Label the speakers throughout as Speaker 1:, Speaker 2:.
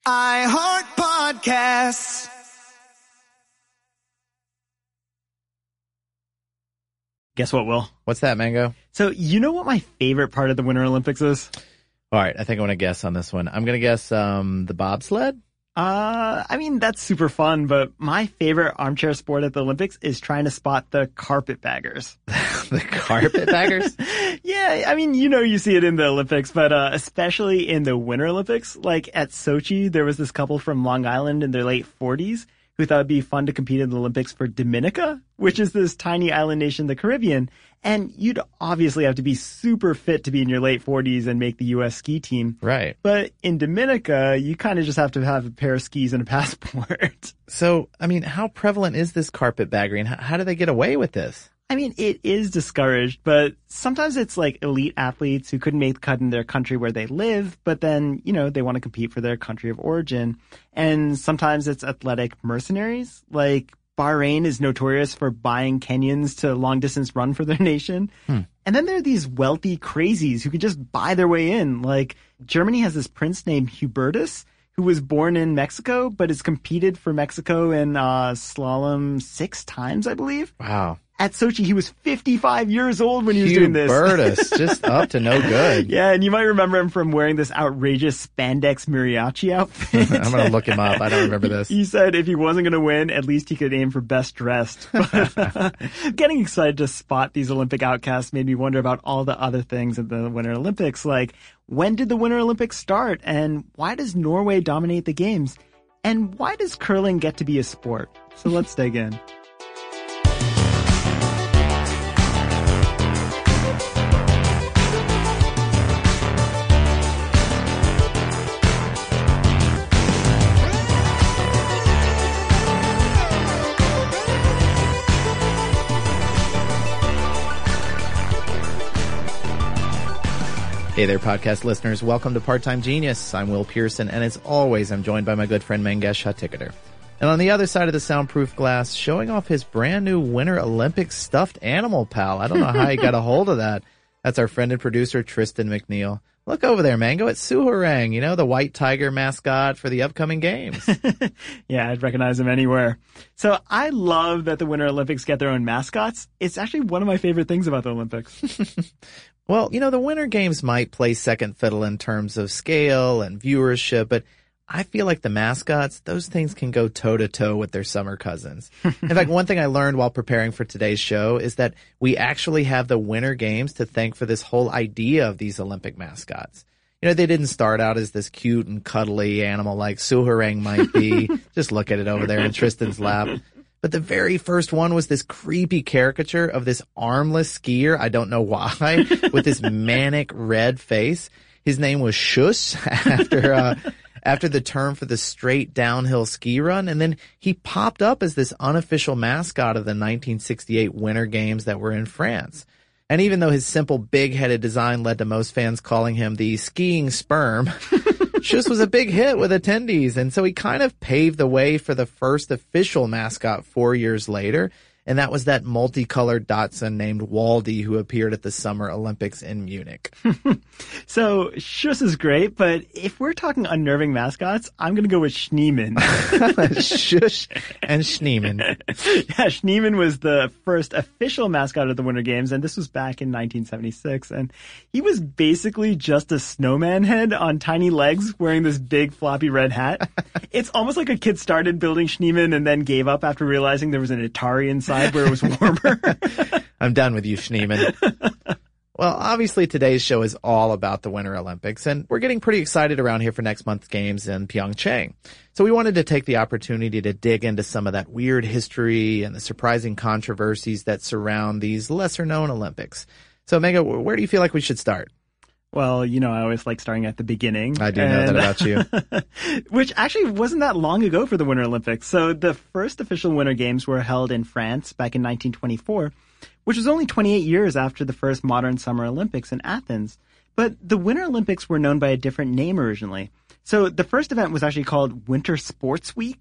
Speaker 1: I heart podcasts.
Speaker 2: Guess what, Will?
Speaker 3: What's that, Mango?
Speaker 2: So you know what my favorite part of the Winter Olympics is?
Speaker 3: All right, I think I want to guess on this one. I'm going to guess the bobsled?
Speaker 2: I mean, that's super fun, but my favorite armchair sport at the Olympics is trying to spot the carpetbaggers.
Speaker 3: The carpetbaggers?
Speaker 2: Yeah, I mean, you see it in the Olympics, but especially in the Winter Olympics. Like at Sochi, there was this couple from Long Island in their late 40s who thought it'd be fun to compete in the Olympics for Dominica, which is this tiny island nation in the Caribbean. And you'd obviously have to be super fit to be in your late 40s and make the U.S. ski team.
Speaker 3: Right.
Speaker 2: But in Dominica, you kind of just have to have a pair of skis and a passport.
Speaker 3: So, I mean, how prevalent is this carpetbaggery, and how do they get away with this?
Speaker 2: I mean, it is discouraged, but sometimes it's like elite athletes who couldn't make the cut in their country where they live, but then, they want to compete for their country of origin. And sometimes it's athletic mercenaries. Like Bahrain is notorious for buying Kenyans to long distance run for their nation. And then there are these wealthy crazies who can just buy their way in. Like Germany has this prince named Hubertus, who was born in Mexico, but has competed for Mexico in slalom 6 times, I believe.
Speaker 3: Wow.
Speaker 2: At Sochi, he was 55 years old when he was doing this.
Speaker 3: Hubertus, just up to no good.
Speaker 2: Yeah, and you might remember him from wearing this outrageous spandex mariachi outfit.
Speaker 3: I'm going to look him up. I don't remember this.
Speaker 2: He said if he wasn't going to win, at least he could aim for best dressed. But, getting excited to spot these Olympic outcasts made me wonder about all the other things at the Winter Olympics, like when did the Winter Olympics start, and why does Norway dominate the games, and why does curling get to be a sport? So let's dig in.
Speaker 3: Hey there, podcast listeners. Welcome to Part-Time Genius. I'm Will Pearson, and as always, I'm joined by my good friend Mangesh Hattikudur. And on the other side of the soundproof glass, showing off his brand new Winter Olympics stuffed animal pal. I don't know how he got a hold of that. That's our friend and producer, Tristan McNeil. Look over there, Mango. It's Suharang, the white tiger mascot for the upcoming games.
Speaker 2: Yeah, I'd recognize him anywhere. So I love that the Winter Olympics get their own mascots. It's actually one of my favorite things about the Olympics.
Speaker 3: Well, the Winter Games might play second fiddle in terms of scale and viewership, but I feel like the mascots, those things can go toe-to-toe with their summer cousins. In fact, one thing I learned while preparing for today's show is that we actually have the Winter Games to thank for this whole idea of these Olympic mascots. They didn't start out as this cute and cuddly animal like Suharang might be. Just look at it over there in Tristan's lap. But the very first one was this creepy caricature of this armless skier, I don't know why, with this manic red face. His name was Schuss after the term for the straight downhill ski run. And then he popped up as this unofficial mascot of the 1968 Winter Games that were in France. And even though his simple big-headed design led to most fans calling him the skiing sperm, Schuss was a big hit with attendees, and so he kind of paved the way for the first official mascot 4 years later, and that was that multicolored Dachshund named Waldy who appeared at the Summer Olympics in Munich.
Speaker 2: So Schuss is great, but if we're talking unnerving mascots, I'm going to go with Schneemann.
Speaker 3: Shush and Schneemann.
Speaker 2: Yeah, Schneemann was the first official mascot of the Winter Games, and this was back in 1976. And he was basically just a snowman head on tiny legs wearing this big floppy red hat. It's almost like a kid started building Schneemann and then gave up after realizing there was an Atari inside where it was warmer.
Speaker 3: I'm done with you, Schneemann. Well, obviously today's show is all about the Winter Olympics, and we're getting pretty excited around here for next month's games in Pyeongchang. So we wanted to take the opportunity to dig into some of that weird history and the surprising controversies that surround these lesser-known Olympics. So, Mega, where do you feel like we should start?
Speaker 2: Well, I always like starting at the beginning.
Speaker 3: I do know that about you.
Speaker 2: Which actually wasn't that long ago for the Winter Olympics. So the first official Winter Games were held in France back in 1924, which was only 28 years after the first modern Summer Olympics in Athens. But the Winter Olympics were known by a different name originally. So the first event was actually called Winter Sports Week,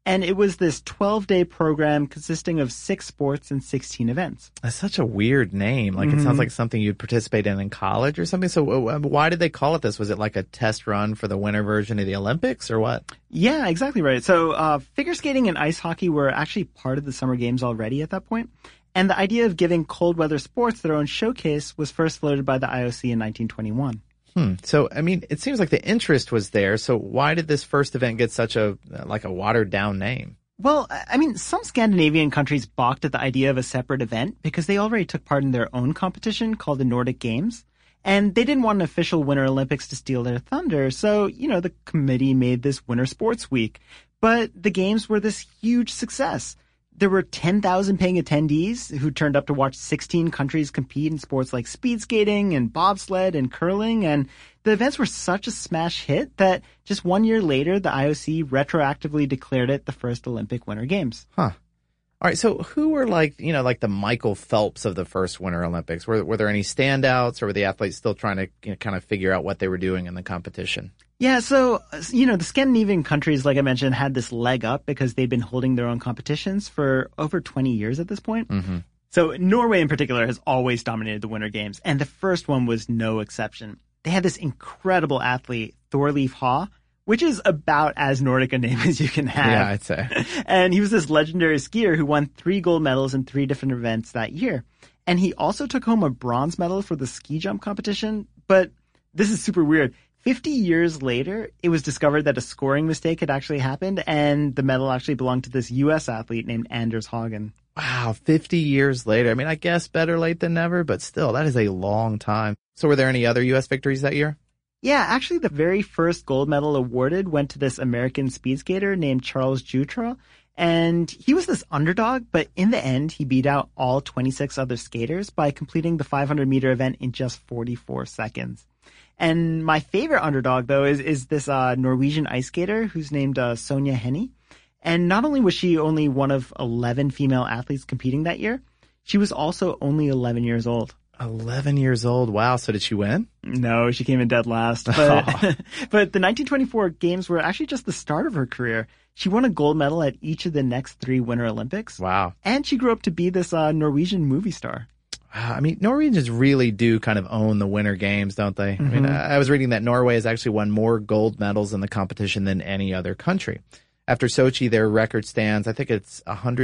Speaker 2: And it was this 12-day program consisting of 6 sports and 16 events.
Speaker 3: That's such a weird name. Like, it sounds like something you'd participate in college or something. So why did they call it this? Was it like a test run for the winter version of the Olympics or what?
Speaker 2: Yeah, exactly right. So figure skating and ice hockey were actually part of the Summer Games already at that point. And the idea of giving cold weather sports their own showcase was first floated by the IOC in 1921.
Speaker 3: So, I mean, it seems like the interest was there. So why did this first event get such a watered down name?
Speaker 2: Well, I mean, some Scandinavian countries balked at the idea of a separate event because they already took part in their own competition called the Nordic Games. And they didn't want an official Winter Olympics to steal their thunder. So, the committee made this Winter Sports Week. But the games were this huge success. There were 10,000 paying attendees who turned up to watch 16 countries compete in sports like speed skating and bobsled and curling. And the events were such a smash hit that just 1 year later, the IOC retroactively declared it the first Olympic Winter Games.
Speaker 3: Huh. All right. So who were like the Michael Phelps of the first Winter Olympics? Were there any standouts, or were the athletes still trying to kind of figure out what they were doing in the competition?
Speaker 2: Yeah, so, the Scandinavian countries, like I mentioned, had this leg up because they'd been holding their own competitions for over 20 years at this point. Mm-hmm. So Norway in particular has always dominated the Winter Games, and the first one was no exception. They had this incredible athlete, Thorleif Haugh, which is about as Nordic a name as you can have.
Speaker 3: Yeah, I'd say.
Speaker 2: And he was this legendary skier who won 3 gold medals in 3 different events that year. And he also took home a bronze medal for the ski jump competition, but this is super weird. 50 years later, it was discovered that a scoring mistake had actually happened, and the medal actually belonged to this U.S. athlete named Anders Hagen.
Speaker 3: Wow, 50 years later. I mean, I guess better late than never, but still, that is a long time. So were there any other U.S. victories that year?
Speaker 2: Yeah, actually, the very first gold medal awarded went to this American speed skater named Charles Jutra, and he was this underdog, but in the end, he beat out all 26 other skaters by completing the 500-meter event in just 44 seconds. And my favorite underdog, though, is this Norwegian ice skater who's named Sonja Henie. And not only was she only one of 11 female athletes competing that year, she was also only 11 years old.
Speaker 3: 11 years old. Wow. So did she win?
Speaker 2: No, she came in dead last. But, but the 1924 games were actually just the start of her career. She won a gold medal at each of the next 3 Winter Olympics.
Speaker 3: Wow.
Speaker 2: And she grew up to be this Norwegian movie star.
Speaker 3: I mean, Norwegians really do kind of own the Winter Games, don't they? Mm-hmm. I mean, I was reading that Norway has actually won more gold medals in the competition than any other country. After Sochi, their record stands, I think it's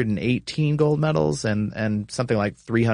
Speaker 3: 118 gold medals and something like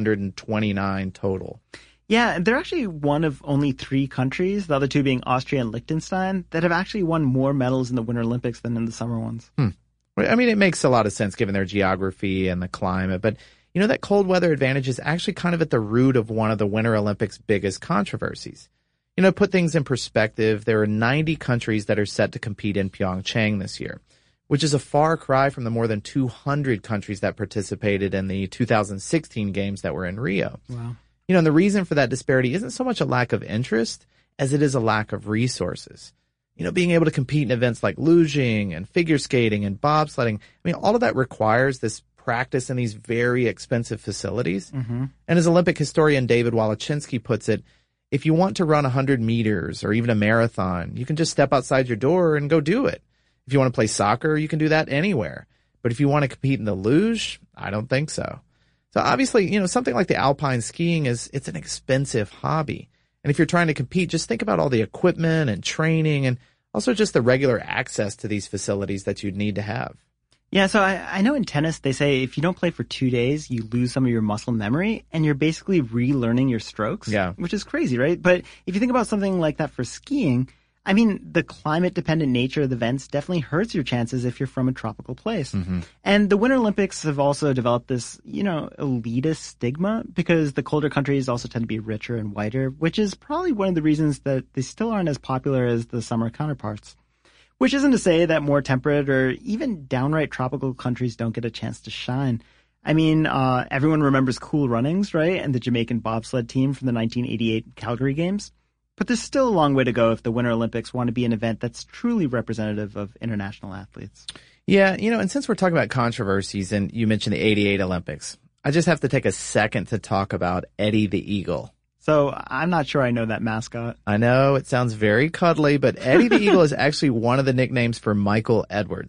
Speaker 3: 329 total.
Speaker 2: Yeah, and they're actually one of only 3 countries, the other 2 being Austria and Liechtenstein, that have actually won more medals in the Winter Olympics than in the summer ones.
Speaker 3: I mean, it makes a lot of sense given their geography and the climate, but that cold weather advantage is actually kind of at the root of one of the Winter Olympics' biggest controversies. To put things in perspective, there are 90 countries that are set to compete in Pyeongchang this year, which is a far cry from the more than 200 countries that participated in the 2016 games that were in Rio.
Speaker 2: Wow.
Speaker 3: And the reason for that disparity isn't so much a lack of interest as it is a lack of resources. Being able to compete in events like luging and figure skating and bobsledding, I mean, all of that requires this practice in these very expensive facilities. Mm-hmm. And as Olympic historian David Walachinsky puts it, if you want to run 100 meters or even a marathon, you can just step outside your door and go do it. If you want to play soccer, you can do that anywhere. But if you want to compete in the luge, I don't think so. So obviously, something like the alpine skiing it's an expensive hobby. And if you're trying to compete, just think about all the equipment and training and also just the regular access to these facilities that you'd need to have.
Speaker 2: Yeah, so I know in tennis, they say if you don't play for 2 days, you lose some of your muscle memory and you're basically relearning your strokes, which is crazy, right? But if you think about something like that for skiing, I mean, the climate-dependent nature of the events definitely hurts your chances if you're from a tropical place. Mm-hmm. And the Winter Olympics have also developed this, elitist stigma because the colder countries also tend to be richer and whiter, which is probably one of the reasons that they still aren't as popular as the summer counterparts. Which isn't to say that more temperate or even downright tropical countries don't get a chance to shine. I mean, everyone remembers Cool Runnings, right? And the Jamaican bobsled team from the 1988 Calgary Games. But there's still a long way to go if the Winter Olympics want to be an event that's truly representative of international athletes.
Speaker 3: Yeah, and since we're talking about controversies and you mentioned the 88 Olympics, I just have to take a second to talk about Eddie the Eagle.
Speaker 2: So I'm not sure I know that mascot.
Speaker 3: I know it sounds very cuddly, but Eddie the Eagle is actually one of the nicknames for Michael Edwards.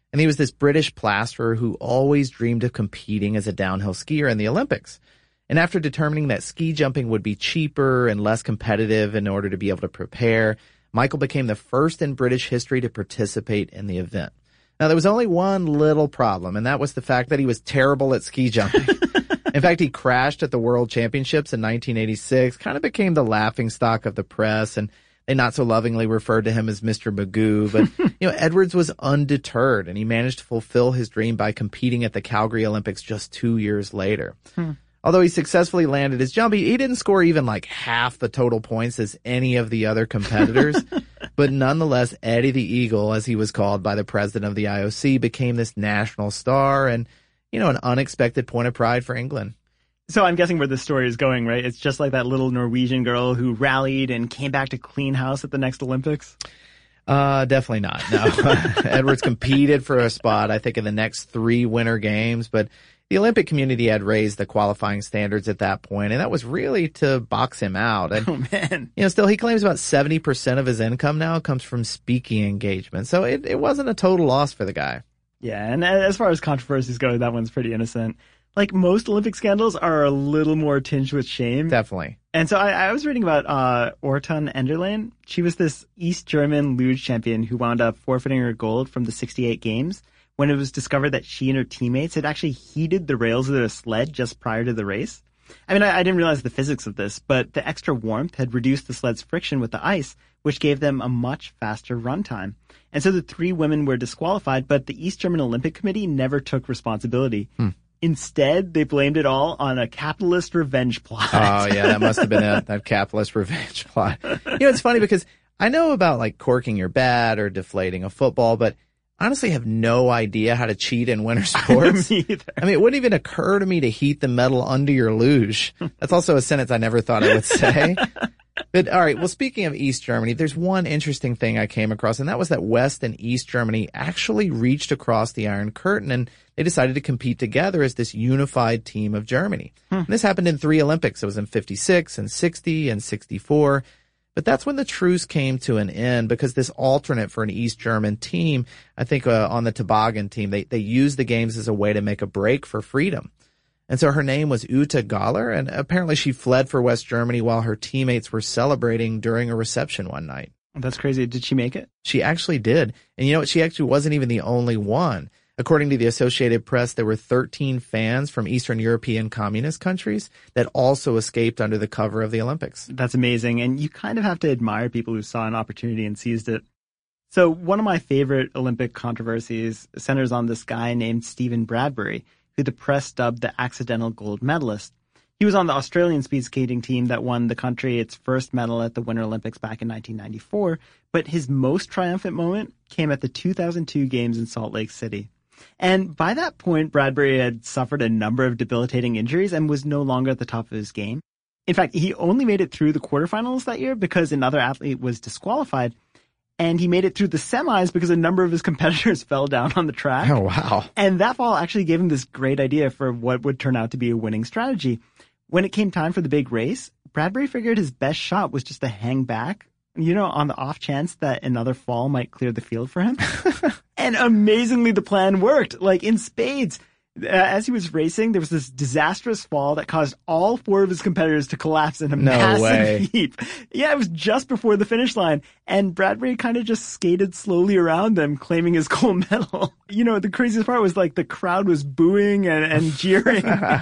Speaker 3: And he was this British plasterer who always dreamed of competing as a downhill skier in the Olympics. And after determining that ski jumping would be cheaper and less competitive in order to be able to prepare, Michael became the first in British history to participate in the event. Now, there was only one little problem, and that was the fact that he was terrible at ski jumping. In fact, he crashed at the World Championships in 1986, kind of became the laughingstock of the press, and they not so lovingly referred to him as Mr. Magoo. But, Edwards was undeterred, and he managed to fulfill his dream by competing at the Calgary Olympics just 2 years later. Although he successfully landed his jump, he didn't score even like half the total points as any of the other competitors. But nonetheless, Eddie the Eagle, as he was called by the president of the IOC, became this national star and, an unexpected point of pride for England.
Speaker 2: So I'm guessing where this story is going, right? It's just like that little Norwegian girl who rallied and came back to clean house at the next Olympics?
Speaker 3: Definitely not. No. Edwards competed for a spot, I think, in the next 3 Winter Games, but the Olympic community had raised the qualifying standards at that point, and that was really to box him out. And,
Speaker 2: oh, man.
Speaker 3: Still, he claims about 70% of his income now comes from speaking engagements. So it wasn't a total loss for the guy.
Speaker 2: Yeah, and as far as controversies go, that one's pretty innocent. Like most Olympic scandals are a little more tinged with shame.
Speaker 3: Definitely.
Speaker 2: And so I was reading about Orton Enderlein. She was this East German luge champion who wound up forfeiting her gold from the 68 games when it was discovered that she and her teammates had actually heated the rails of their sled just prior to the race. I mean, I didn't realize the physics of this, but the extra warmth had reduced the sled's friction with the ice, which gave them a much faster run time. And so the 3 women were disqualified, but the East German Olympic Committee never took responsibility. Instead, they blamed it all on a capitalist revenge plot.
Speaker 3: Oh, yeah, that must have been it, that capitalist revenge plot. It's funny because I know about like corking your bat or deflating a football, but honestly have no idea how to cheat in winter sports.
Speaker 2: Me either.
Speaker 3: I mean, it wouldn't even occur to me to heat the metal under your luge. That's also a sentence I never thought I would say. But all right, well, speaking of East Germany, there's one interesting thing I came across, and that was that West and East Germany actually reached across the Iron Curtain, and they decided to compete together as this unified team of Germany. And this happened in 3 Olympics. It was in 56 and 60 and 64. But that's when the truce came to an end because this alternate for an East German team, I think on the toboggan team, they used the games as a way to make a break for freedom. And so her name was Ute Galler, and apparently she fled for West Germany while her teammates were celebrating during a reception one night.
Speaker 2: That's crazy. Did she make it?
Speaker 3: She actually did. And you know what? She actually wasn't even the only one. According to the Associated Press, there were 13 fans from Eastern European communist countries that also escaped under the cover of the Olympics.
Speaker 2: That's amazing. And you kind of have to admire people who saw an opportunity and seized it. So one of my favorite Olympic controversies centers on this guy named Stephen Bradbury, who the press dubbed the accidental gold medalist. He was on the Australian speed skating team that won the country its first medal at the Winter Olympics back in 1994, but his most triumphant moment came at the 2002 Games in Salt Lake City. And by that point, Bradbury had suffered a number of debilitating injuries and was no longer at the top of his game. In fact, he only made it through the quarterfinals that year because another athlete was disqualified, and he made it through the semis because a number of his competitors fell down on the track.
Speaker 3: Oh, wow.
Speaker 2: And that fall actually gave him this great idea for what would turn out to be a winning strategy. When it came time for the big race, Bradbury figured his best shot was just to hang back, on the off chance that another fall might clear the field for him. And amazingly, the plan worked, like in spades. As he was racing, there was this disastrous fall that caused all 4 of his competitors to collapse in a massive heap. Yeah, it was just before the finish line, and Bradbury kind of just skated slowly around them, claiming his gold medal. The craziest part was like the crowd was booing and jeering.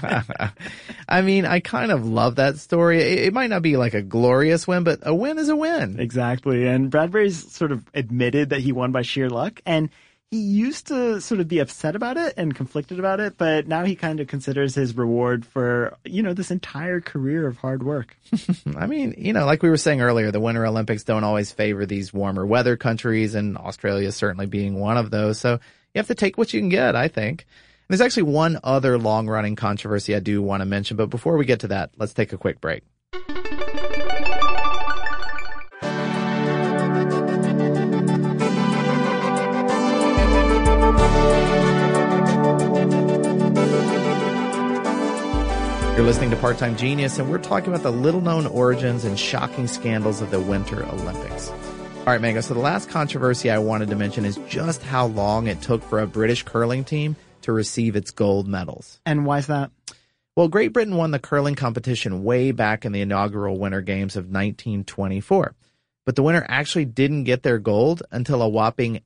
Speaker 3: I mean, I kind of love that story. It might not be like a glorious win, but a win is a win.
Speaker 2: Exactly, and Bradbury's sort of admitted that he won by sheer luck, and he used to sort of be upset about it and conflicted about it, but now he kind of considers his reward for, this entire career of hard work.
Speaker 3: I mean, like we were saying earlier, the Winter Olympics don't always favor these warmer weather countries, and Australia certainly being one of those. So you have to take what you can get, I think. And there's actually one other long-running controversy I do want to mention, but before we get to that, let's take a quick break. You're listening to Part-Time Genius, and we're talking about the little-known origins and shocking scandals of the Winter Olympics. All right, Mango, so the last controversy I wanted to mention is just how long it took for a British curling team to receive its gold medals.
Speaker 2: And why's that?
Speaker 3: Well, Great Britain won the curling competition way back in the inaugural Winter Games of 1924. But the winner actually didn't get their gold until a whopping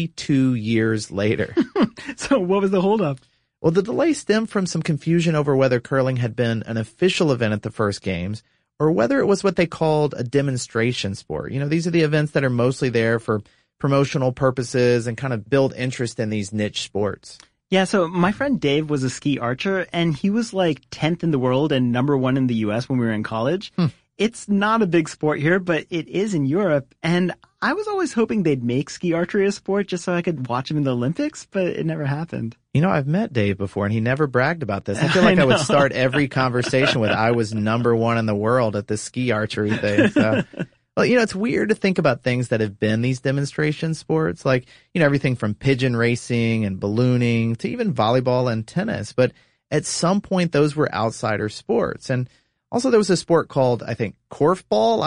Speaker 3: 82 years later.
Speaker 2: So what was the holdup?
Speaker 3: Well, the delay stemmed from some confusion over whether curling had been an official event at the first games or whether it was what they called a demonstration sport. You know, these are the events that are mostly there for promotional purposes and kind of build interest in these niche sports.
Speaker 2: Yeah, so my friend Dave was a ski archer, and he was like 10th in the world and number 1 in the U.S. when we were in college. It's not a big sport here, but it is in Europe, and I was always hoping they'd make ski archery a sport just so I could watch him in the Olympics, but it never happened.
Speaker 3: You know, I've met Dave before, and he never bragged about this. I feel like I would start every conversation with, I was number 1 in the world at this ski archery thing. So, well, you know, it's weird to think about things that have been these demonstration sports, like, you know, everything from pigeon racing and ballooning to even volleyball and tennis. But at some point, those were outsider sports. And also, there was a sport called, I think, korfball.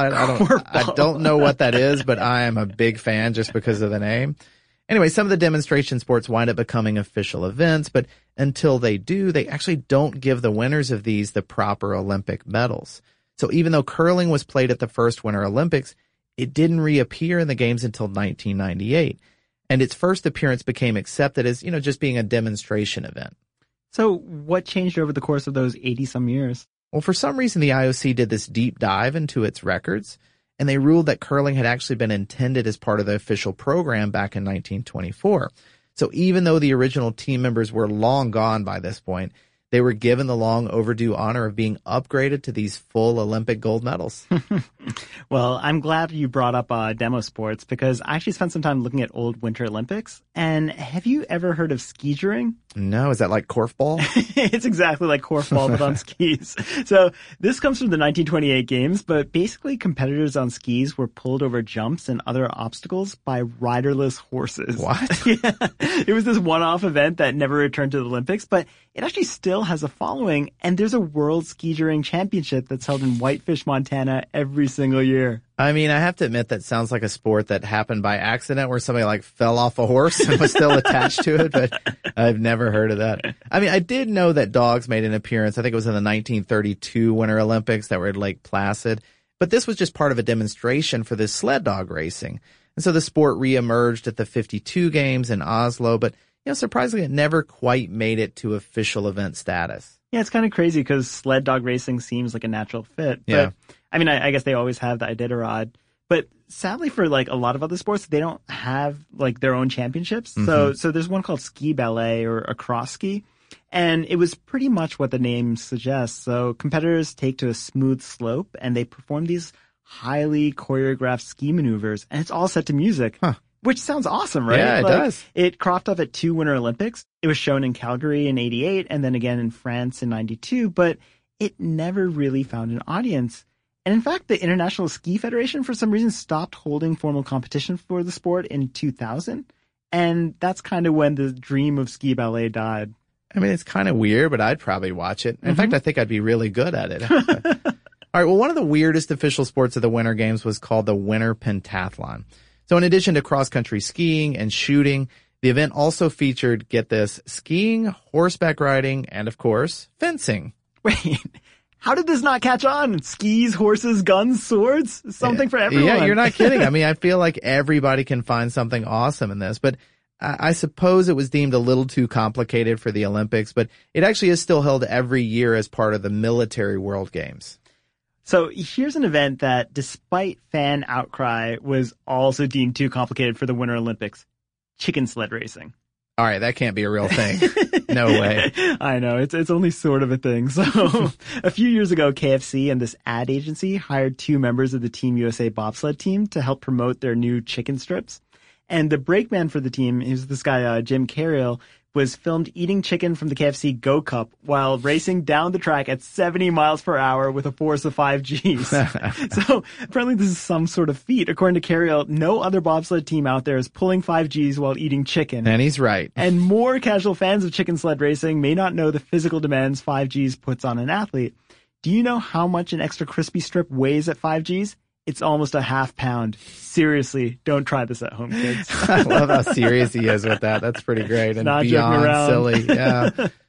Speaker 3: I don't know what that is, but I am a big fan just because of the name. Anyway, some of the demonstration sports wind up becoming official events, but until they do, they actually don't give the winners of these the proper Olympic medals. So even though curling was played at the first Winter Olympics, it didn't reappear in the games until 1998. And its first appearance became accepted as, you know, just being a demonstration event.
Speaker 2: So what changed over the course of those 80-some years?
Speaker 3: Well, for some reason, the IOC did this deep dive into its records, and they ruled that curling had actually been intended as part of the official program back in 1924. So even though the original team members were long gone by this point, they were given the long overdue honor of being upgraded to these full Olympic gold medals.
Speaker 2: Well, I'm glad you brought up demo sports because I actually spent some time looking at old Winter Olympics. And have you ever heard of skijuring?
Speaker 3: No, is that like korfball?
Speaker 2: It's exactly like korfball, but on skis. So this comes from the 1928 games, but basically competitors on skis were pulled over jumps and other obstacles by riderless horses.
Speaker 3: What?
Speaker 2: Yeah. It was this one-off event that never returned to the Olympics, but it actually still has a following, and there's a World Skijuring Championship that's held in Whitefish, Montana every single year.
Speaker 3: I mean, I have to admit that sounds like a sport that happened by accident where somebody like fell off a horse and was still attached to it, but I've never heard of that. I mean, I did know that dogs made an appearance. I think it was in the 1932 Winter Olympics that were at Lake Placid, but this was just part of a demonstration for this sled dog racing. And so the sport reemerged at the 52 games in Oslo, but you know, surprisingly, it never quite made it to official event status.
Speaker 2: Yeah, it's kind of crazy because sled dog racing seems like a natural fit. But,
Speaker 3: Yeah.
Speaker 2: I mean, I guess they always have the Iditarod. But sadly for like a lot of other sports, they don't have like their own championships. So there's one called ski ballet or a cross ski. And it was pretty much what the name suggests. So competitors take to a smooth slope and they perform these highly choreographed ski maneuvers. And it's all set to music.
Speaker 3: Huh.
Speaker 2: Which sounds awesome, right?
Speaker 3: Yeah, it does.
Speaker 2: It cropped up at 2 Winter Olympics. It was shown in Calgary in 88 and then again in France in 92, but it never really found an audience. And in fact, the International Ski Federation for some reason stopped holding formal competition for the sport in 2000. And that's kind of when the dream of ski ballet died.
Speaker 3: I mean, it's kind of weird, but I'd probably watch it. In fact, I think I'd be really good at it. All right, well, one of the weirdest official sports of the Winter Games was called the Winter Pentathlon. So in addition to cross-country skiing and shooting, the event also featured, get this, skiing, horseback riding, and of course, fencing.
Speaker 2: Wait, how did this not catch on? Skis, horses, guns, swords? Something for everyone.
Speaker 3: Yeah, you're not kidding. I mean, I feel like everybody can find something awesome in this, but I suppose it was deemed a little too complicated for the Olympics, but it actually is still held every year as part of the military World Games.
Speaker 2: So here's an event that, despite fan outcry, was also deemed too complicated for the Winter Olympics. Chicken sled racing.
Speaker 3: All right, that can't be a real thing. No way.
Speaker 2: I know, it's only sort of a thing. So a few years ago, KFC and this ad agency hired 2 members of the Team USA bobsled team to help promote their new chicken strips. And the brakeman for the team, who's this guy, Jim Carriel, was filmed eating chicken from the KFC Go Cup while racing down the track at 70 miles per hour with a force of 5 Gs. So apparently this is some sort of feat. According to Carriel, no other bobsled team out there is pulling 5 Gs while eating chicken.
Speaker 3: And he's right.
Speaker 2: And more casual fans of chicken sled racing may not know the physical demands 5 Gs puts on an athlete. Do you know how much an extra crispy strip weighs at 5 Gs? It's almost a half pound. Seriously, don't try this at home, kids.
Speaker 3: I love how serious he is with that. That's pretty great. And
Speaker 2: not
Speaker 3: beyond silly. Yeah.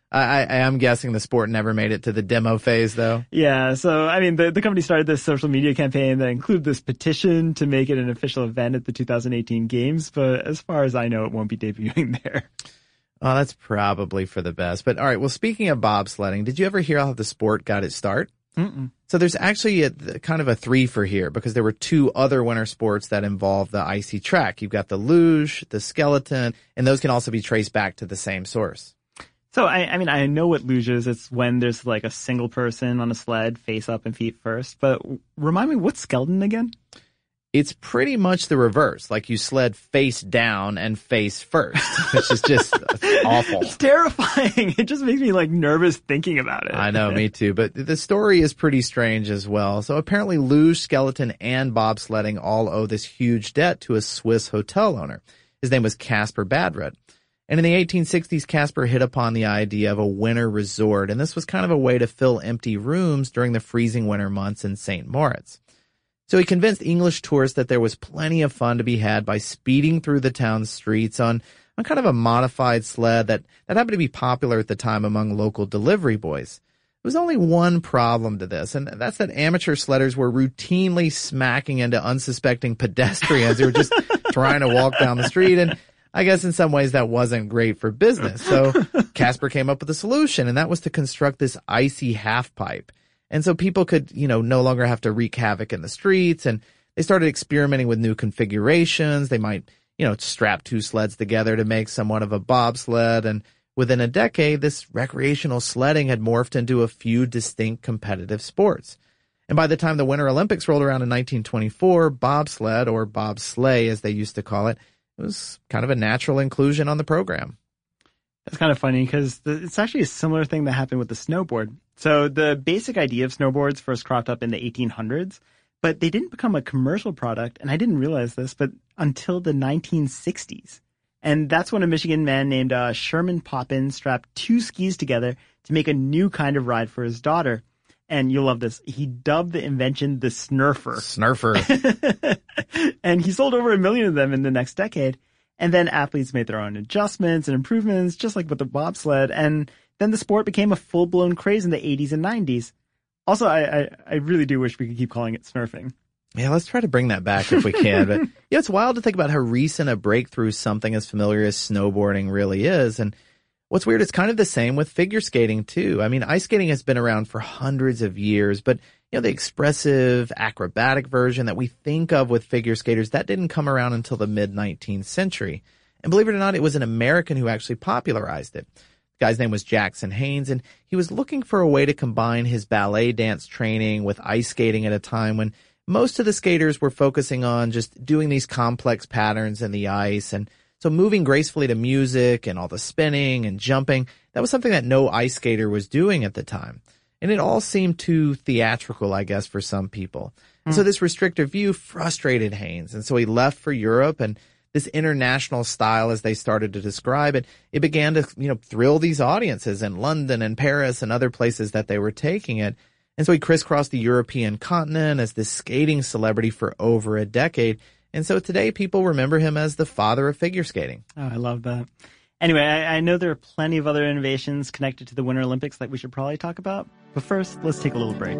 Speaker 3: I am guessing the sport never made it to the demo phase, though.
Speaker 2: Yeah, so, I mean, the company started this social media campaign that included this petition to make it an official event at the 2018 Games, but as far as I know, it won't be debuting there.
Speaker 3: Oh, that's probably for the best. But all right, well, speaking of bobsledding, did you ever hear how the sport got its start?
Speaker 2: Mm-mm.
Speaker 3: So there's actually kind of a three for here because there were two other winter sports that involve the icy track. You've got the luge, the skeleton, and those can also be traced back to the same source.
Speaker 2: So, I mean, I know what luge is. It's when there's like a single person on a sled, face up and feet first. But remind me, what's skeleton again?
Speaker 3: It's pretty much the reverse. Like you sled face down and face first, which is just awful.
Speaker 2: It's terrifying. It just makes me like nervous thinking about it.
Speaker 3: I know, me too. But the story is pretty strange as well. So apparently luge, skeleton, and bobsledding all owe this huge debt to a Swiss hotel owner. His name was Caspar Badrud. And in the 1860s, Caspar hit upon the idea of a winter resort, and this was kind of a way to fill empty rooms during the freezing winter months in St. Moritz. So he convinced English tourists that there was plenty of fun to be had by speeding through the town's streets on kind of a modified sled that happened to be popular at the time among local delivery boys. There was only one problem to this, and that's that amateur sledders were routinely smacking into unsuspecting pedestrians who were just trying to walk down the street, and I guess in some ways that wasn't great for business. So Caspar came up with a solution, and that was to construct this icy half pipe. And so people could, no longer have to wreak havoc in the streets, and they started experimenting with new configurations. They might, strap two sleds together to make somewhat of a bobsled. And within a decade, this recreational sledding had morphed into a few distinct competitive sports. And by the time the Winter Olympics rolled around in 1924, bobsled, or bobsleigh as they used to call it, it was kind of a natural inclusion on the program.
Speaker 2: That's kind of funny because it's actually a similar thing that happened with the snowboard. So the basic idea of snowboards first cropped up in the 1800s, but they didn't become a commercial product, and I didn't realize this, but until the 1960s. And that's when a Michigan man named Sherman Poppins strapped two skis together to make a new kind of ride for his daughter. And you'll love this. He dubbed the invention the Snurfer.
Speaker 3: Snurfer.
Speaker 2: And he sold over 1 million of them in the next decade. And then athletes made their own adjustments and improvements, just like with the bobsled. And then the sport became a full-blown craze in the 80s and 90s. Also, I really do wish we could keep calling it snurfing.
Speaker 3: Yeah, let's try to bring that back if we can. But yeah, it's wild to think about how recent a breakthrough something as familiar as snowboarding really is. And what's weird, it's kind of the same with figure skating, too. I mean, ice skating has been around for hundreds of years, but the expressive, acrobatic version that we think of with figure skaters, that didn't come around until the mid-19th century. And believe it or not, it was an American who actually popularized it. The guy's name was Jackson Haynes, and he was looking for a way to combine his ballet dance training with ice skating at a time when most of the skaters were focusing on just doing these complex patterns in the ice. And so moving gracefully to music and all the spinning and jumping, that was something that no ice skater was doing at the time. And it all seemed too theatrical, I guess, for some people. And so this restrictive view frustrated Haynes. And so he left for Europe, and this international style, as they started to describe it, it began to, thrill these audiences in London and Paris and other places that they were taking it. And so he crisscrossed the European continent as this skating celebrity for over a decade. And so today people remember him as the father of figure skating.
Speaker 2: Oh, I love that. Anyway, I know there are plenty of other innovations connected to the Winter Olympics that we should probably talk about. But first, let's take a little break.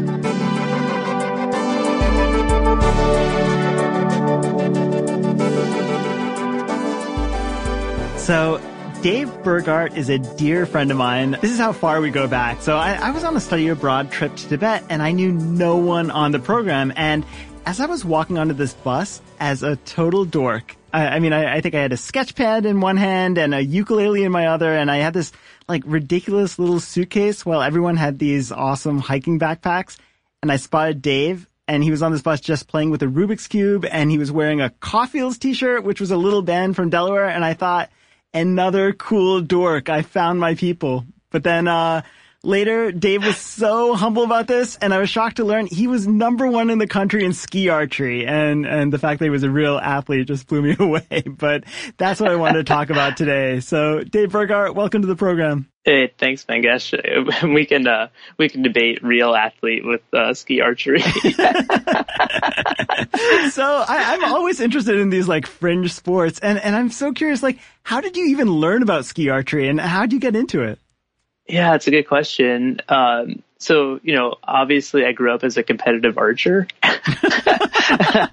Speaker 2: So, Dave Burgart is a dear friend of mine. This is how far we go back. So I was on a study abroad trip to Tibet, and I knew no one on the program. And as I was walking onto this bus as a total dork, I think I had a sketch pad in one hand and a ukulele in my other, and I had this ridiculous little suitcase while everyone had these awesome hiking backpacks. And I spotted Dave, and he was on this bus just playing with a Rubik's Cube, and he was wearing a Caulfield's t-shirt, which was a little band from Delaware, and I thought, another cool dork. I found my people. But then Later, Dave was so humble about this, and I was shocked to learn he was #1 in the country in ski archery, and the fact that he was a real athlete just blew me away. But that's what I wanted to talk about today. So, Dave Burgart, welcome to the program.
Speaker 4: Hey, thanks, Mangesh. We can debate real athlete with ski archery.
Speaker 2: So I'm always interested in these like fringe sports, and I'm so curious, like, how did you even learn about ski archery, and how did you get into it?
Speaker 4: Yeah, it's a good question. So, obviously I grew up as a competitive archer. I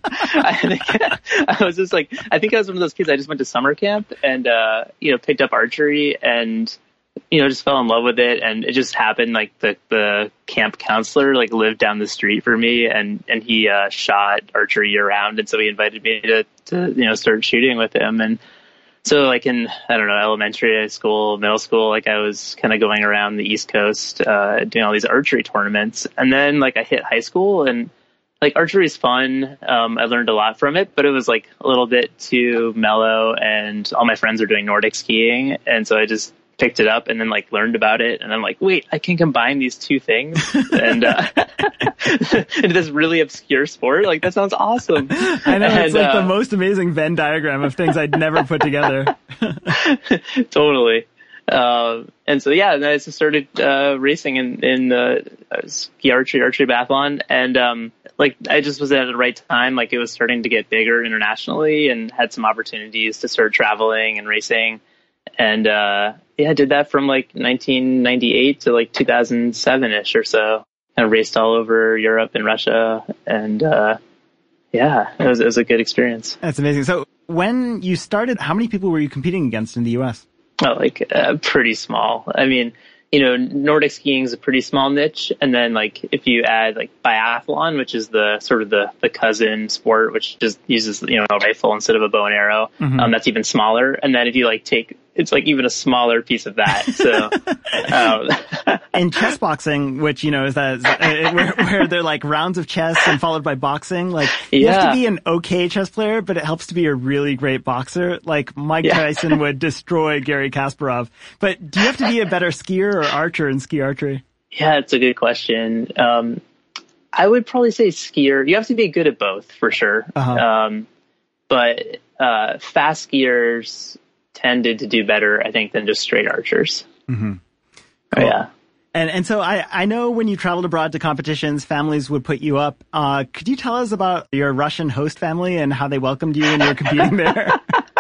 Speaker 4: think I was one of those kids. I just went to summer camp and, picked up archery and, just fell in love with it. And it just happened like the camp counselor like lived down the street for me and he, shot archery year round. And so he invited me to start shooting with him. And so like in, elementary, high school, middle school, like I was kind of going around the East Coast, doing all these archery tournaments. And then like I hit high school and like archery is fun. I learned a lot from it, but it was like a little bit too mellow and all my friends are doing Nordic skiing. And so I just picked it up and then like learned about it. And I'm like, wait, I can combine these two things and, into this really obscure sport. Like that sounds awesome.
Speaker 2: I know, it's like the most amazing Venn diagram of things I'd never put together.
Speaker 4: Totally. And so, yeah, then I just started, racing in ski archery biathlon. And, I just was at the right time. Like it was starting to get bigger internationally and had some opportunities to start traveling and racing. And, I did that from like 1998 to like 2007-ish or so. Kind of raced all over Europe and Russia. And, it was a good experience.
Speaker 2: That's amazing. So when you started, how many people were you competing against in the U.S.?
Speaker 4: Oh, pretty small. I mean, Nordic skiing is a pretty small niche. And then like, if you add like biathlon, which is the sort of the cousin sport, which just uses, a rifle instead of a bow and arrow, that's even smaller. And then if you like it's like even a smaller piece of that. So,
Speaker 2: and chess boxing, which, is that where they're like rounds of chess and followed by boxing. Like you have to be an okay chess player, but it helps to be a really great boxer. Like Mike Tyson would destroy Garry Kasparov. But do you have to be a better skier or archer in ski archery?
Speaker 4: Yeah, it's a good question. I would probably say skier. You have to be good at both for sure. But fast skiers tended to do better, I think, than just straight archers.
Speaker 2: Mm-hmm.
Speaker 4: Cool. Oh, yeah.
Speaker 2: And so I know when you traveled abroad to competitions, families would put you up. Could you tell us about your Russian host family and how they welcomed you when you were competing there?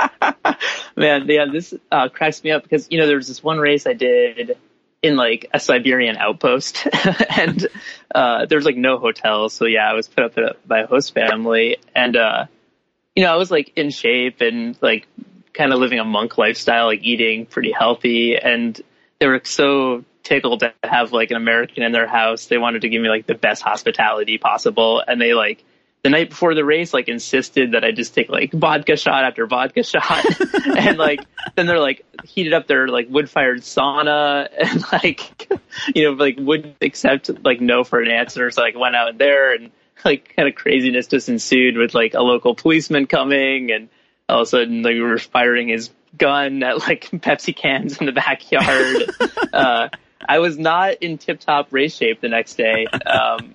Speaker 4: Man, yeah, this cracks me up because, there was this one race I did in like a Siberian outpost and there was like no hotel. So yeah, I was put up by a host family and, I was like in shape and like kind of living a monk lifestyle, like eating pretty healthy. And they were so tickled to have like an American in their house. They wanted to give me like the best hospitality possible. And they like the night before the race, like insisted that I just take like vodka shot after vodka shot. And like, then they're like heated up their like wood fired sauna and like, like wouldn't accept like no for an answer. So like went out there and like kind of craziness just ensued with like a local policeman coming and all of a sudden like we were firing his gun at like Pepsi cans in the backyard. I was not in tip top race shape the next day. But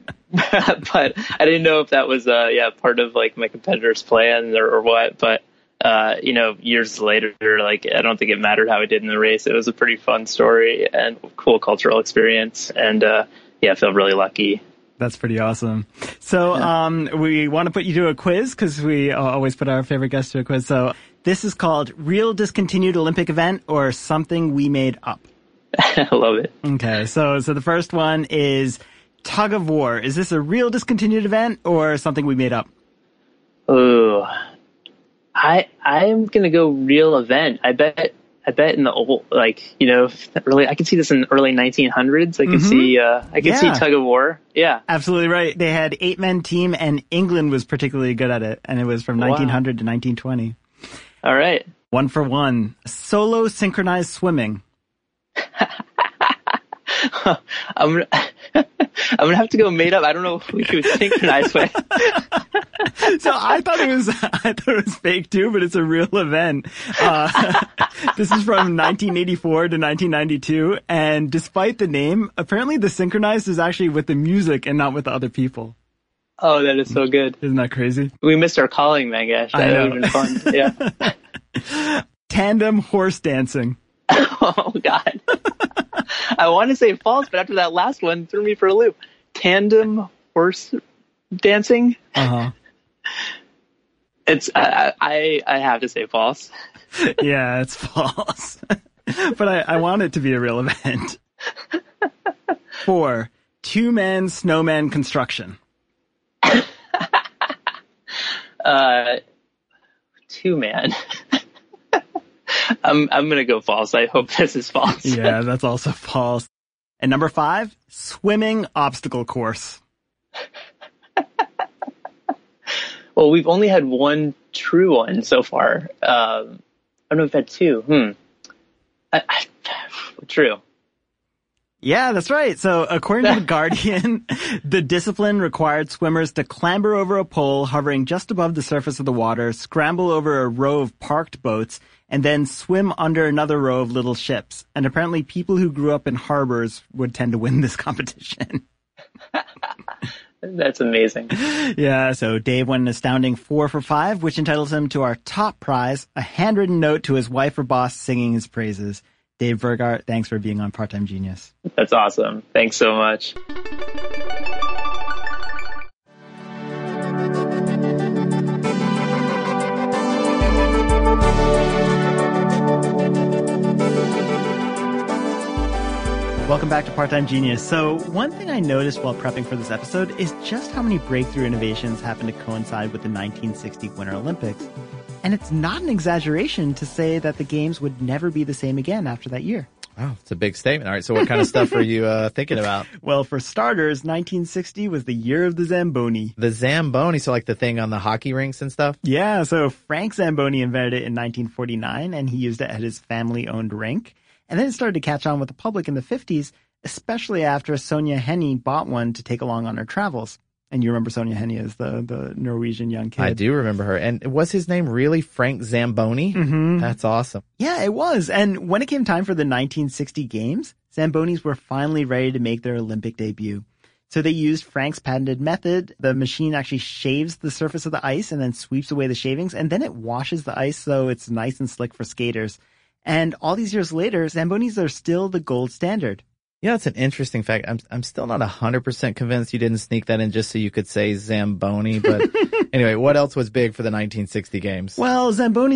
Speaker 4: I didn't know if that was, part of like my competitor's plan or what, but, years later, like, I don't think it mattered how I did in the race. It was a pretty fun story and cool cultural experience. And, I feel really lucky.
Speaker 2: That's pretty awesome. So, we want to put you to a quiz because we always put our favorite guests to a quiz. So this is called Real Discontinued Olympic Event or Something We Made Up.
Speaker 4: I love it.
Speaker 2: Okay. So the first one is tug of war. Is this a real discontinued event or something we made up?
Speaker 4: Oh, I'm going to go real event. I bet in the old, early, I can see this in the early 1900s. I could see tug of war. Yeah.
Speaker 2: Absolutely right. They had 8-man team and England was particularly good at it. And it was from 1900 to 1920.
Speaker 4: All right.
Speaker 2: 1 for 1. Solo synchronized swimming.
Speaker 4: I'm gonna, I'm gonna have to go made up. I don't know if we could synchronize with.
Speaker 2: So I thought it was fake too, but it's a real event. This is from 1984 to 1992, and despite the name, apparently the synchronized is actually with the music and not with the other people.
Speaker 4: Oh, that is so good.
Speaker 2: Isn't that crazy?
Speaker 4: We missed our calling, Mangesh. That would have been fun. Yeah.
Speaker 2: Tandem horse dancing.
Speaker 4: Oh God. I want to say false, but after that last one threw me for a loop. Tandem horse dancing.
Speaker 2: Uh-huh.
Speaker 4: It's I have to say false.
Speaker 2: Yeah, it's false. But I want it to be a real event. 4, two-man snowman construction.
Speaker 4: Two-man. I'm gonna go false. I hope this is false.
Speaker 2: Yeah, that's also false. And number 5, swimming obstacle course.
Speaker 4: Well, we've only had one true one so far. I don't know if we've had two. True.
Speaker 2: Yeah, that's right. So according to The Guardian, the discipline required swimmers to clamber over a pole hovering just above the surface of the water, scramble over a row of parked boats, and then swim under another row of little ships. And apparently people who grew up in harbors would tend to win this competition.
Speaker 4: That's amazing.
Speaker 2: Yeah, so Dave won an astounding 4 for 5, which entitles him to our top prize, a handwritten note to his wife or boss singing his praises. Dave Vergart, thanks for being on Part-Time Genius.
Speaker 4: That's awesome. Thanks so much.
Speaker 2: Welcome back to Part-Time Genius. So one thing I noticed while prepping for this episode is just how many breakthrough innovations happen to coincide with the 1960 Winter Olympics. And it's not an exaggeration to say that the games would never be the same again after that year.
Speaker 3: Wow, it's a big statement. All right, so what kind of stuff are you thinking about?
Speaker 2: Well, for starters, 1960 was the year of the Zamboni.
Speaker 3: The Zamboni, so like the thing on the hockey rinks and stuff?
Speaker 2: Yeah, so Frank Zamboni invented it in 1949, and he used it at his family-owned rink. And then it started to catch on with the public in the 50s, especially after Sonja Henie bought one to take along on her travels. And you remember Sonja Henie as the Norwegian young kid.
Speaker 3: I do remember her. And was his name really Frank Zamboni?
Speaker 2: Mm-hmm.
Speaker 3: That's awesome.
Speaker 2: Yeah, it was. And when it came time for the 1960 games, Zambonis were finally ready to make their Olympic debut. So they used Frank's patented method. The machine actually shaves the surface of the ice and then sweeps away the shavings, and then it washes the ice so it's nice and slick for skaters. And all these years later, Zambonis are still the gold standard.
Speaker 3: Yeah, it's an interesting fact. I'm still not 100% convinced you didn't sneak that in just so you could say Zamboni. But anyway, what else was big for the 1960 games?
Speaker 2: Well, Zamboni.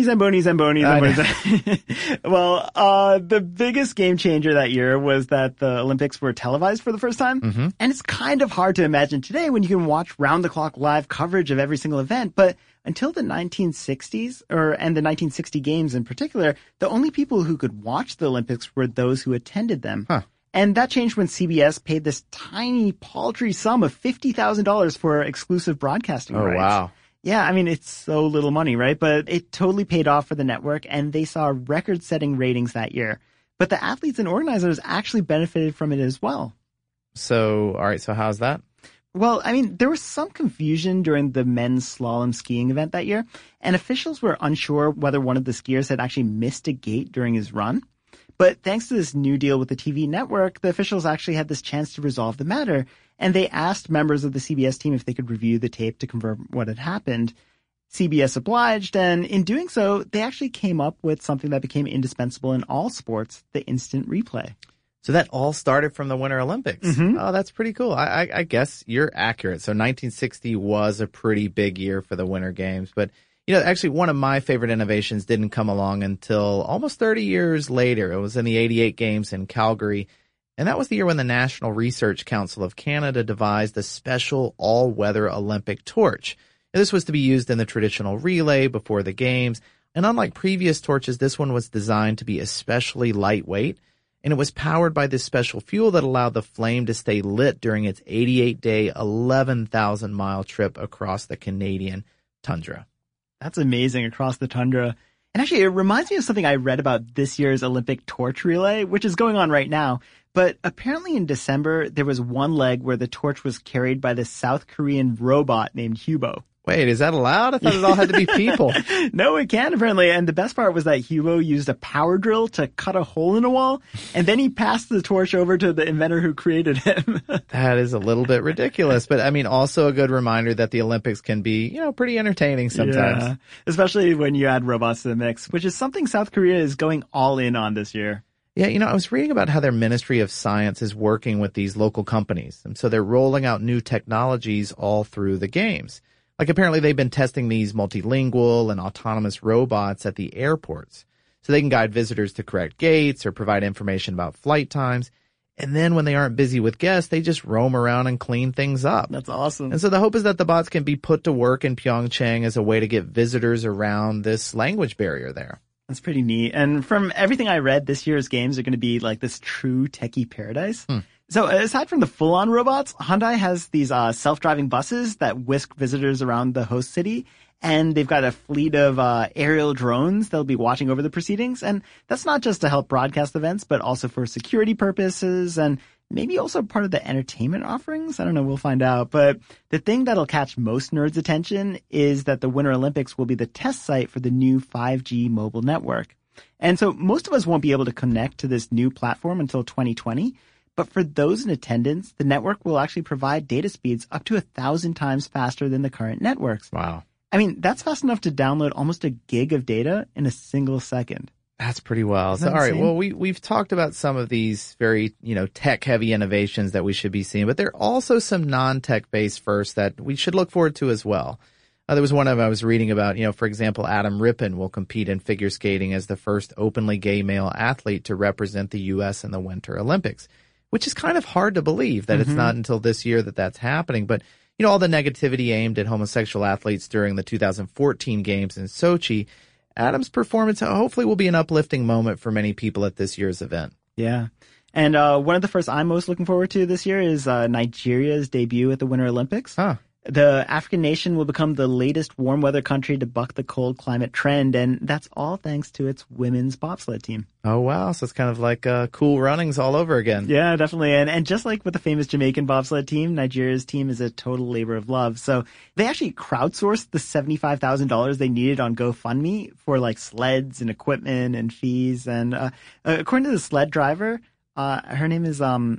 Speaker 2: Well, the biggest game changer that year was that the Olympics were televised for the first time.
Speaker 3: Mm-hmm.
Speaker 2: And it's kind of hard to imagine today when you can watch round-the-clock live coverage of every single event. But until the 1960s, and the 1960 games in particular, the only people who could watch the Olympics were those who attended them.
Speaker 3: Huh.
Speaker 2: And that changed when CBS paid this tiny, paltry sum of $50,000 for exclusive broadcasting rights.
Speaker 3: Oh, wow.
Speaker 2: Yeah, I mean, it's so little money, right? But it totally paid off for the network, and they saw record-setting ratings that year. But the athletes and organizers actually benefited from it as well.
Speaker 3: So, all right, so how's that?
Speaker 2: Well, I mean, there was some confusion during the men's slalom skiing event that year, and officials were unsure whether one of the skiers had actually missed a gate during his run. But thanks to this new deal with the TV network, the officials actually had this chance to resolve the matter, and they asked members of the CBS team if they could review the tape to confirm what had happened. CBS obliged, and in doing so, they actually came up with something that became indispensable in all sports, the instant replay.
Speaker 3: So that all started from the Winter Olympics.
Speaker 2: Mm-hmm.
Speaker 3: Oh, that's pretty cool. I guess you're accurate. So 1960 was a pretty big year for the Winter Games, but you know, actually one of my favorite innovations didn't come along until almost 30 years later. It was in the 88 games in Calgary. And that was the year when the National Research Council of Canada devised a special all-weather Olympic torch. Now, this was to be used in the traditional relay before the games. And unlike previous torches, this one was designed to be especially lightweight. And it was powered by this special fuel that allowed the flame to stay lit during its 88-day, 11,000-mile trip across the Canadian tundra.
Speaker 2: That's amazing, across the tundra. And actually, it reminds me of something I read about this year's Olympic torch relay, which is going on right now. But apparently in December, there was one leg where the torch was carried by this South Korean robot named Hubo.
Speaker 3: Wait, is that allowed? I thought it all had to be people.
Speaker 2: No, it can apparently. And the best part was that Hubo used a power drill to cut a hole in a wall, and then he passed the torch over to the inventor who created him.
Speaker 3: That is a little bit ridiculous, but I mean, also a good reminder that the Olympics can be, pretty entertaining sometimes.
Speaker 2: Yeah, especially when you add robots to the mix, which is something South Korea is going all in on this year.
Speaker 3: Yeah, I was reading about how their Ministry of Science is working with these local companies. And so they're rolling out new technologies all through the games. Like apparently they've been testing these multilingual and autonomous robots at the airports. So they can guide visitors to correct gates or provide information about flight times. And then when they aren't busy with guests, they just roam around and clean things up.
Speaker 2: That's awesome.
Speaker 3: And so the hope is that the bots can be put to work in Pyeongchang as a way to get visitors around this language barrier there.
Speaker 2: That's pretty neat. And from everything I read, this year's games are going to be like this true techie paradise. So aside from the full-on robots, Hyundai has these self-driving buses that whisk visitors around the host city. And they've got a fleet of aerial drones that'll be watching over the proceedings. And that's not just to help broadcast events, but also for security purposes and maybe also part of the entertainment offerings. I don't know. We'll find out. But the thing that'll catch most nerds' attention is that the Winter Olympics will be the test site for the new 5G mobile network. And so most of us won't be able to connect to this new platform until 2020. But for those in attendance, the network will actually provide data speeds up to 1,000 times faster than the current networks.
Speaker 3: Wow.
Speaker 2: I mean, that's fast enough to download almost a gig of data in a single second.
Speaker 3: That's pretty wild.
Speaker 2: Isn't
Speaker 3: So,
Speaker 2: that
Speaker 3: all right.
Speaker 2: insane?
Speaker 3: Well, we've talked about some of these very, tech heavy innovations that we should be seeing, but there are also some non-tech based firsts that we should look forward to as well. There was one I was reading about, for example, Adam Rippon will compete in figure skating as the first openly gay male athlete to represent the U.S. in the Winter Olympics, which is kind of hard to believe that it's not until this year that that's happening. But, all the negativity aimed at homosexual athletes during the 2014 games in Sochi, Adam's performance hopefully will be an uplifting moment for many people at this year's event.
Speaker 2: Yeah. And one of the first I'm most looking forward to this year is Nigeria's debut at the Winter Olympics.
Speaker 3: Huh.
Speaker 2: The African nation will become the latest warm weather country to buck the cold climate trend, and that's all thanks to its women's bobsled team.
Speaker 3: Oh, wow. So it's kind of like Cool Runnings all over again.
Speaker 2: Yeah, definitely. And just like with the famous Jamaican bobsled team, Nigeria's team is a total labor of love. So they actually crowdsourced the $75,000 they needed on GoFundMe for like sleds and equipment and fees. And according to the sled driver, her name is Sion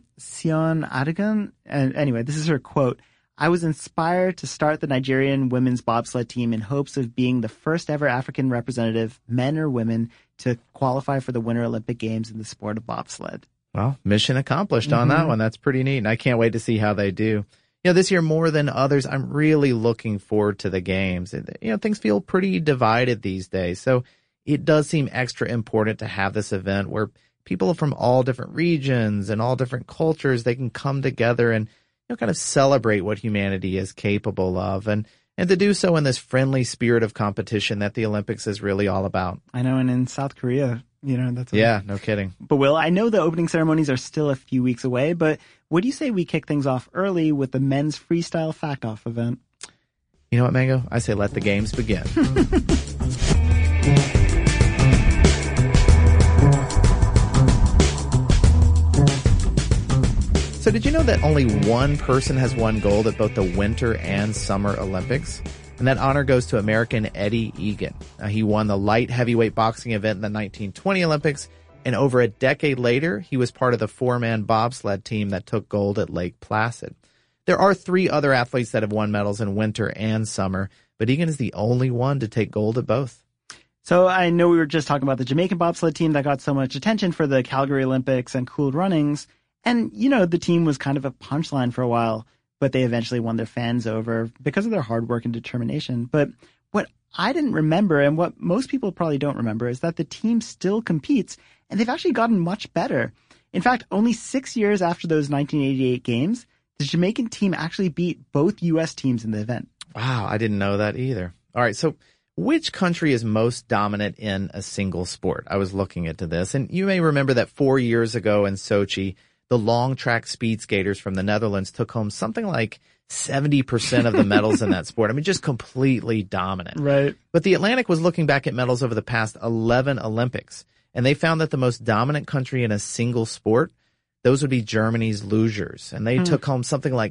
Speaker 2: Adigan. And anyway, this is her quote. "I was inspired to start the Nigerian women's bobsled team in hopes of being the first ever African representative, men or women, to qualify for the Winter Olympic Games in the sport of bobsled."
Speaker 3: Well, mission accomplished on that one. That's pretty neat. And I can't wait to see how they do. This year more than others, I'm really looking forward to the games. Things feel pretty divided these days. So it does seem extra important to have this event where people from all different regions and all different cultures, they can come together and kind of celebrate what humanity is capable of and to do so in this friendly spirit of competition that the Olympics is really all about.
Speaker 2: I know, and in South Korea, that's
Speaker 3: Yeah, no kidding.
Speaker 2: But Will, I know the opening ceremonies are still a few weeks away, but what do you say we kick things off early with the men's freestyle fact-off event?
Speaker 3: You know what, Mango? I say let the games begin. So did you know that only one person has won gold at both the Winter and Summer Olympics? And that honor goes to American Eddie Egan. He won the light heavyweight boxing event in the 1920 Olympics, and over a decade later, he was part of the four-man bobsled team that took gold at Lake Placid. There are 3 other athletes that have won medals in winter and summer, but Egan is the only one to take gold at both.
Speaker 2: So I know we were just talking about the Jamaican bobsled team that got so much attention for the Calgary Olympics and Cool Runnings. And, the team was kind of a punchline for a while, but they eventually won their fans over because of their hard work and determination. But what I didn't remember, and what most people probably don't remember, is that the team still competes, and they've actually gotten much better. In fact, only 6 years after those 1988 games, the Jamaican team actually beat both U.S. teams in the event.
Speaker 3: Wow, I didn't know that either. All right, so which country is most dominant in a single sport? I was looking into this, and you may remember that 4 years ago in Sochi, the long track speed skaters from the Netherlands took home something like 70% of the medals in that sport. I mean, just completely dominant.
Speaker 2: Right.
Speaker 3: But the Atlantic was looking back at medals over the past 11 Olympics, and they found that the most dominant country in a single sport, those would be Germany's losers. And they took home something like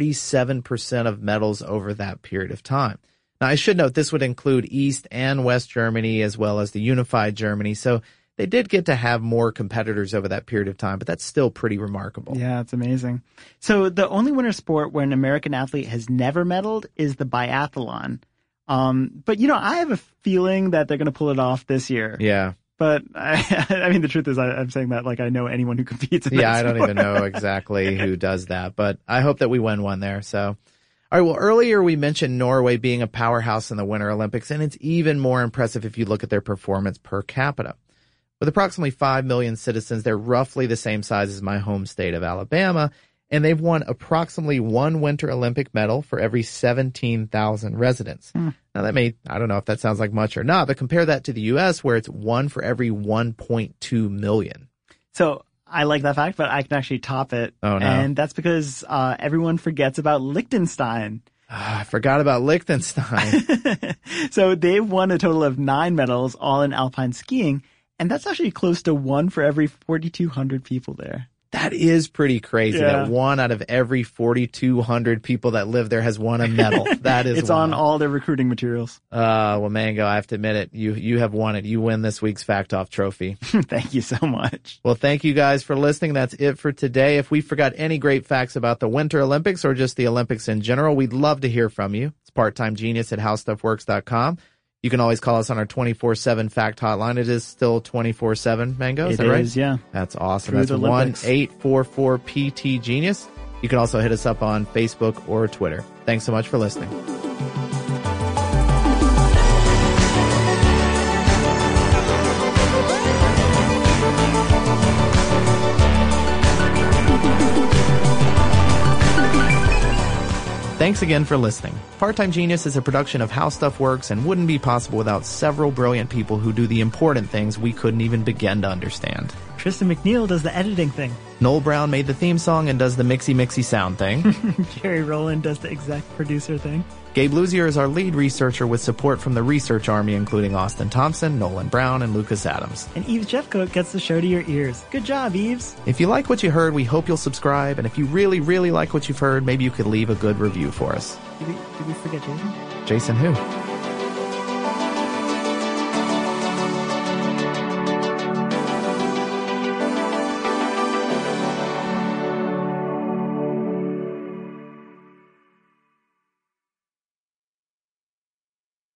Speaker 3: 37% of medals over that period of time. Now, I should note this would include East and West Germany as well as the unified Germany. So they did get to have more competitors over that period of time, but that's still pretty remarkable.
Speaker 2: Yeah, it's amazing. So the only winter sport where an American athlete has never medaled is the biathlon. But, I have a feeling that they're going to pull it off this year.
Speaker 3: Yeah.
Speaker 2: But I mean, the truth is I'm saying that like I know anyone who competes in
Speaker 3: Yeah,
Speaker 2: that
Speaker 3: I don't
Speaker 2: sport.
Speaker 3: even know exactly who does that, but I hope that we win one there. So, all right. Well, earlier we mentioned Norway being a powerhouse in the Winter Olympics, and it's even more impressive if you look at their performance per capita. With approximately 5 million citizens, they're roughly the same size as my home state of Alabama, and they've won approximately one Winter Olympic medal for every 17,000 residents. Now I don't know if that sounds like much or not, but compare that to the U.S. where it's one for every 1.2 million.
Speaker 2: So I like that fact, but I can actually top it.
Speaker 3: Oh, no.
Speaker 2: And that's because everyone forgets about Liechtenstein.
Speaker 3: I forgot about Liechtenstein.
Speaker 2: So they've won a total of 9 medals, all in alpine skiing. And that's actually close to one for every 4,200 people there.
Speaker 3: That is pretty crazy
Speaker 2: Yeah.
Speaker 3: that one out of every 4,200 people that live there has won a medal. That is
Speaker 2: It's on all their recruiting materials.
Speaker 3: Well, Mango, I have to admit it. You have won it. You win this week's Fact Off trophy.
Speaker 2: Thank you so much.
Speaker 3: Well, thank you guys for listening. That's it for today. If we forgot any great facts about the Winter Olympics or just the Olympics in general, we'd love to hear from you. It's parttimegenius@howstuffworks.com. You can always call us on our 24/7 fact hotline. It is still 24/7, Mango. Is that right?
Speaker 2: It is, yeah.
Speaker 3: That's awesome.
Speaker 2: Through
Speaker 3: That's
Speaker 2: the Olympics.
Speaker 3: 1-844-PT-Genius. You can also hit us up on Facebook or Twitter. Thanks so much for listening. Thanks again for listening. Part-Time Genius is a production of How Stuff Works and wouldn't be possible without several brilliant people who do the important things we couldn't even begin to understand.
Speaker 2: Tristan McNeil does the editing thing.
Speaker 3: Noel Brown made the theme song and does the mixy sound thing.
Speaker 2: Jerry Rowland does the exec producer thing.
Speaker 3: Gabe Luzier is our lead researcher with support from the research army, including Austin Thompson, Nolan Brown, and Lucas Adams.
Speaker 2: And Eves Jeffcoat gets the show to your ears. Good job, Eves.
Speaker 3: If you like what you heard, we hope you'll subscribe. And if you really, really like what you've heard, maybe you could leave a good review for us.
Speaker 2: Did we forget Jason?
Speaker 3: Jason who?